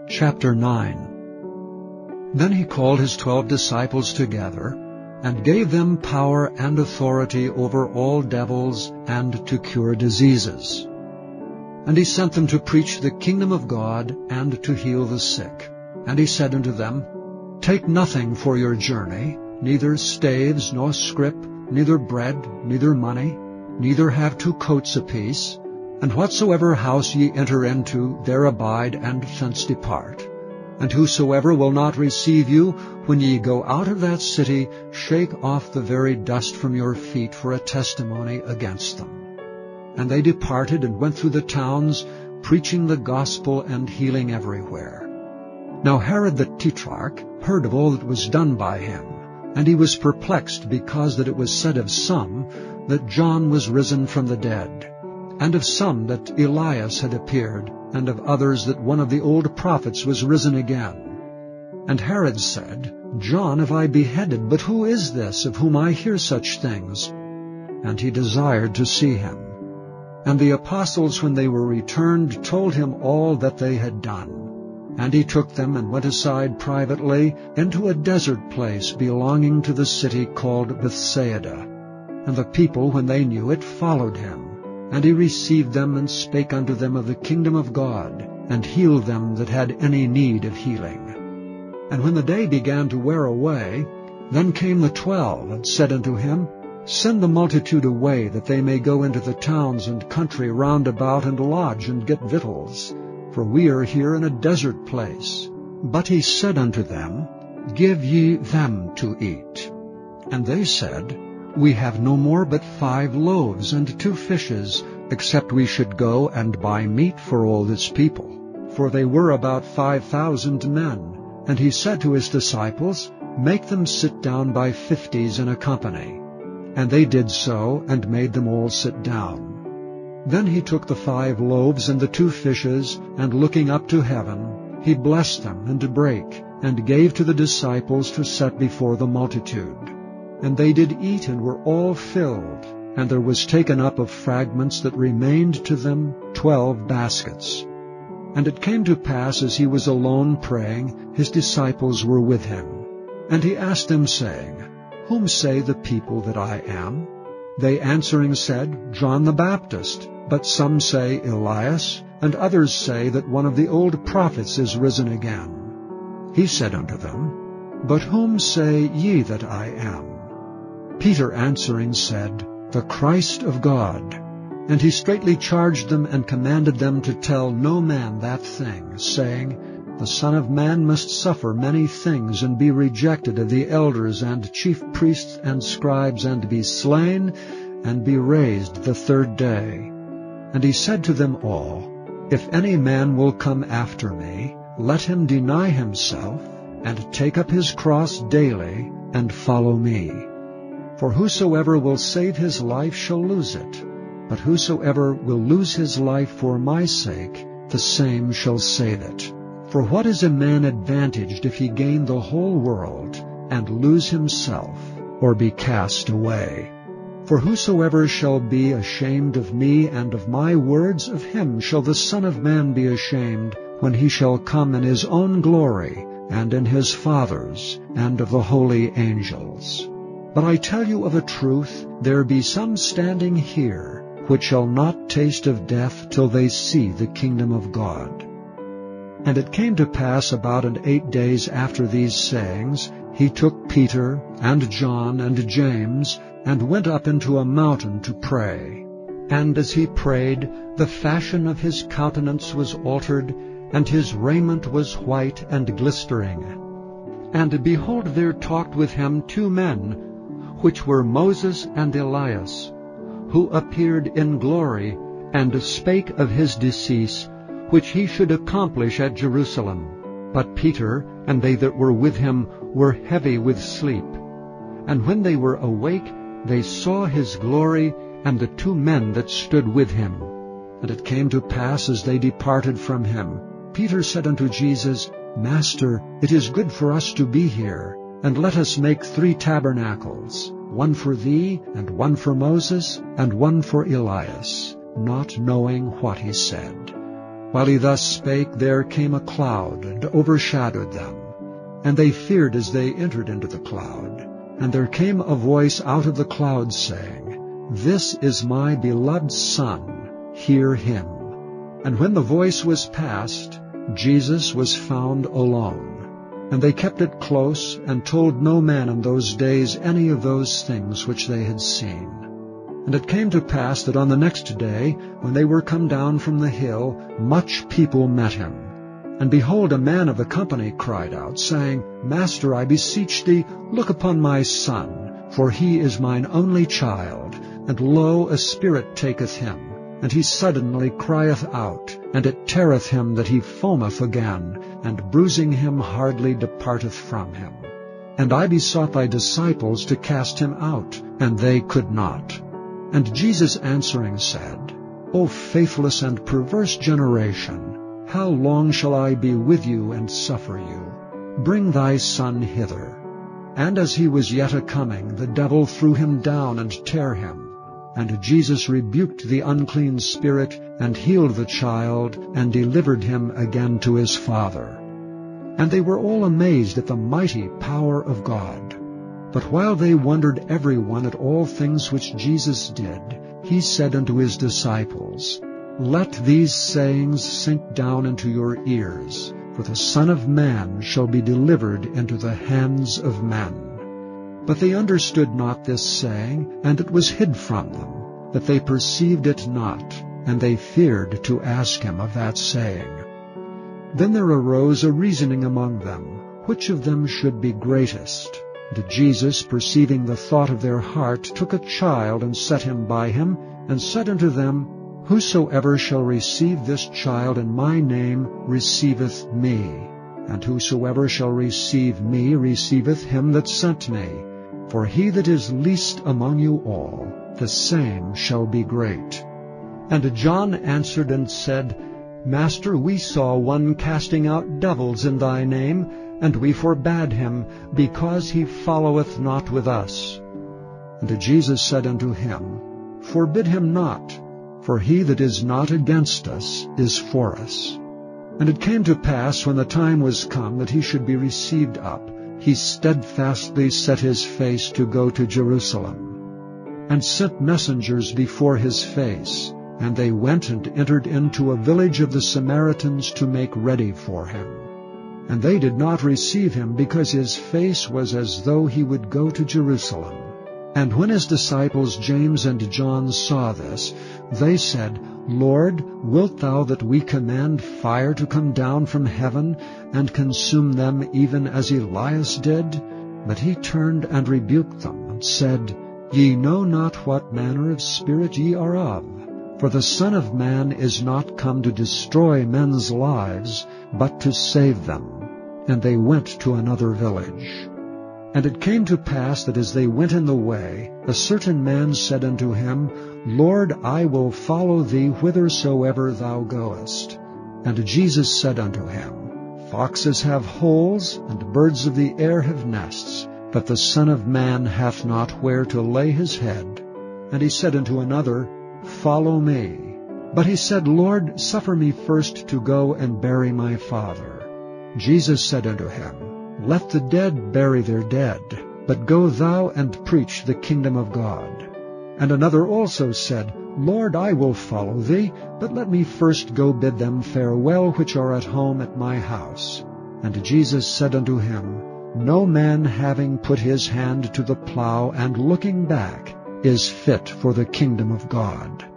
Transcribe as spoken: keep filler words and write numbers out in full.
Chapter nine. Then he called his twelve disciples together, and gave them power and authority over all devils and to cure diseases. And he sent them to preach the kingdom of God and to heal the sick. And he said unto them, Take nothing for your journey, neither staves nor scrip, neither bread, neither money, neither have two coats apiece. And whatsoever house ye enter into, there abide, and thence depart. And whosoever will not receive you, when ye go out of that city, shake off the very dust from your feet for a testimony against them. And they departed and went through the towns, preaching the gospel and healing everywhere. Now Herod the Tetrarch heard of all that was done by him, and he was perplexed, because that it was said of some that John was risen from the dead, and of some that Elias had appeared, and of others that one of the old prophets was risen again. And Herod said, John have I beheaded, but who is this of whom I hear such things? And he desired to see him. And the apostles, when they were returned, told him all that they had done. And he took them and went aside privately into a desert place belonging to the city called Bethsaida. And the people, when they knew it, followed him. And he received them, and spake unto them of the kingdom of God, and healed them that had any need of healing. And when the day began to wear away, then came the twelve, and said unto him, Send the multitude away, that they may go into the towns and country round about, and lodge, and get victuals. For we are here in a desert place. But he said unto them, Give ye them to eat. And they said, We have no more but five loaves and two fishes, except we should go and buy meat for all this people. For they were about five thousand men. And he said to his disciples, Make them sit down by fifties in a company. And they did so, and made them all sit down. Then he took the five loaves and the two fishes, and looking up to heaven, he blessed them, and brake, and gave to the disciples to set before the multitude. And they did eat, and were all filled. And there was taken up of fragments that remained to them twelve baskets. And it came to pass, as he was alone praying, his disciples were with him. And he asked them, saying, Whom say the people that I am? They answering said, John the Baptist. But some say Elias, and others say that one of the old prophets is risen again. He said unto them, But whom say ye that I am? Peter answering said, The Christ of God. And he straitly charged them, and commanded them to tell no man that thing, saying, The Son of Man must suffer many things, and be rejected of the elders and chief priests and scribes, and be slain, and be raised the third day. And he said to them all, If any man will come after me, let him deny himself, and take up his cross daily, and follow me. For whosoever will save his life shall lose it, but whosoever will lose his life for my sake, the same shall save it. For what is a man advantaged if he gain the whole world, and lose himself, or be cast away? For whosoever shall be ashamed of me and of my words, of him shall the Son of Man be ashamed, when he shall come in his own glory, and in his Father's, and of the holy angels. But I tell you of a truth, there be some standing here, which shall not taste of death till they see the kingdom of God. And it came to pass about an eight days after these sayings, he took Peter, and John, and James, and went up into a mountain to pray. And as he prayed, the fashion of his countenance was altered, and his raiment was white and glistering. And behold, there talked with him two men, which were Moses and Elias, who appeared in glory, and spake of his decease, which he should accomplish at Jerusalem. But Peter, and they that were with him, were heavy with sleep. And when they were awake, they saw his glory, and the two men that stood with him. And it came to pass, as they departed from him, Peter said unto Jesus, Master, it is good for us to be here, and let us make three tabernacles, one for thee, and one for Moses, and one for Elias, not knowing what he said. While he thus spake, there came a cloud, and overshadowed them. And they feared as they entered into the cloud. And there came a voice out of the cloud, saying, This is my beloved Son, hear him. And when the voice was past, Jesus was found alone. And they kept it close, and told no man in those days any of those things which they had seen. And it came to pass that on the next day, when they were come down from the hill, much people met him. And behold, a man of the company cried out, saying, Master, I beseech thee, look upon my son, for he is mine only child, and lo, a spirit taketh him, and he suddenly crieth out, and it teareth him that he foameth again, and bruising him hardly departeth from him. And I besought thy disciples to cast him out, and they could not. And Jesus answering said, O faithless and perverse generation, how long shall I be with you and suffer you? Bring thy son hither. And as he was yet a-coming, the devil threw him down and tare him. And Jesus rebuked the unclean spirit, and healed the child, and delivered him again to his father. And they were all amazed at the mighty power of God. But while they wondered every one at all things which Jesus did, he said unto his disciples, Let these sayings sink down into your ears, for the Son of Man shall be delivered into the hands of men. But they understood not this saying, and it was hid from them, that they perceived it not, and they feared to ask him of that saying. Then there arose a reasoning among them, which of them should be greatest. And Jesus, perceiving the thought of their heart, took a child, and set him by him, and said unto them, Whosoever shall receive this child in my name receiveth me, and whosoever shall receive me receiveth him that sent me. For he that is least among you all, the same shall be great. And John answered and said, Master, we saw one casting out devils in thy name, and we forbade him, because he followeth not with us. And Jesus said unto him, Forbid him not, for he that is not against us is for us. And it came to pass, when the time was come that he should be received up, he steadfastly set his face to go to Jerusalem, and sent messengers before his face, and they went and entered into a village of the Samaritans to make ready for him. And they did not receive him, because his face was as though he would go to Jerusalem. And when his disciples James and John saw this, they said, Lord, wilt thou that we command fire to come down from heaven, and consume them even as Elias did? But he turned and rebuked them, and said, Ye know not what manner of spirit ye are of. For the Son of Man is not come to destroy men's lives, but to save them. And they went to another village. And it came to pass that as they went in the way, a certain man said unto him, Lord, I will follow thee whithersoever thou goest. And Jesus said unto him, Foxes have holes, and birds of the air have nests, but the Son of Man hath not where to lay his head. And he said unto another, Follow me. But he said, Lord, suffer me first to go and bury my father. Jesus said unto him, Let the dead bury their dead, but go thou and preach the kingdom of God. And another also said, Lord, I will follow thee, but let me first go bid them farewell which are at home at my house. And Jesus said unto him, No man having put his hand to the plough and looking back is fit for the kingdom of God.